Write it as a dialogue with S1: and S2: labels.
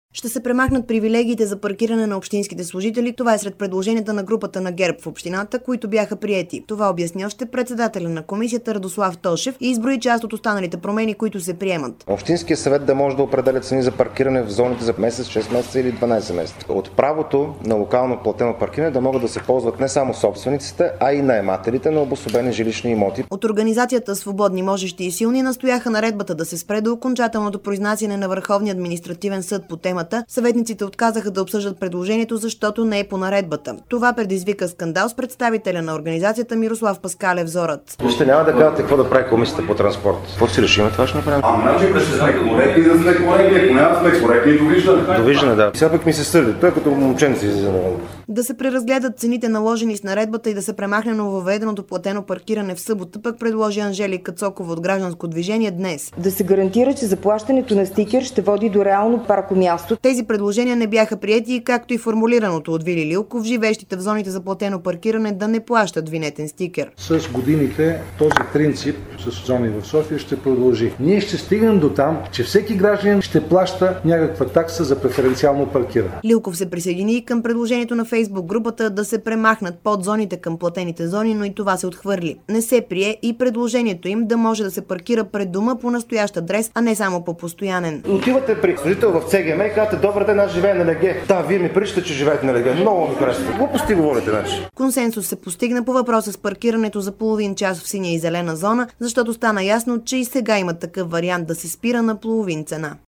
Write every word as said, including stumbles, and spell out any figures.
S1: Ще се премахнат привилегиите за паркиране на общинските служители. Това е сред предложенията на групата на ГЕРБ в общината, които бяха приети. Това обясни още председателя на комисията Радослав Тошев и изброи част от останалите промени, които се приемат.
S2: Общинският съвет да може да определя цени за паркиране в зоните за месец, шест месеца или дванадесет месеца. От правото на локално платено паркиране да могат да се ползват не само собствениците, а и наемателите на обособени жилищни имоти.
S1: От организацията Свободни, можещи и силни настояха наредбата да се спре до окончателното произнасяне на Върховния административен съд по темата. Съветниците отказаха да обсъждат предложението, защото не е по наредбата. Това предизвика скандал с представителя на организацията Мирослав Паскалев Зорът.
S2: Ще няма да кажете какво да прави комисията по транспорт. Какво си решим, това ще направим.
S3: А, значи да сме коректни, да сме коректни, ако няма сме коректни, довиждане.
S2: Довиждане, да. Сега пък ми се сърди. Той като момченце излиза.
S1: Да се преразгледат цените, наложени с наредбата, и да се премахне нововведеното платено паркиране в събота, пък предложи Анжелика Цокова от Гражданско движение днес.
S4: Да се гарантира, че заплащането на стикер ще води до реално паркомясто.
S1: Тези предложения не бяха приети, както и формулираното от Вили Лилков, живеещите в зоните за платено паркиране да не плащат винетен стикер.
S5: С годините този принцип с зони в София ще продължи. Ние ще стигнем до там, че всеки гражданин ще плаща някаква такса за преференциално паркиране.
S1: Лилков се присъедини и към предложението на Фейсбук групата да се премахнат подзоните към платените зони, но и това се отхвърли. Не се прие и предложението им да може да се паркира пред дома по настоящ адрес, а не само по постоянен.
S2: Отивате при служител в ЦГМ и казвате: добър ден, аз живея на Леге. Да, вие ми прищате, че живеете на Леге. Много ми харесва. Глупости говорите, значи.
S1: Консенсус се постигна по въпроса с паркирането за половин час в синя и зелена зона, защото стана ясно, че и сега има такъв вариант да се спира на половин цена.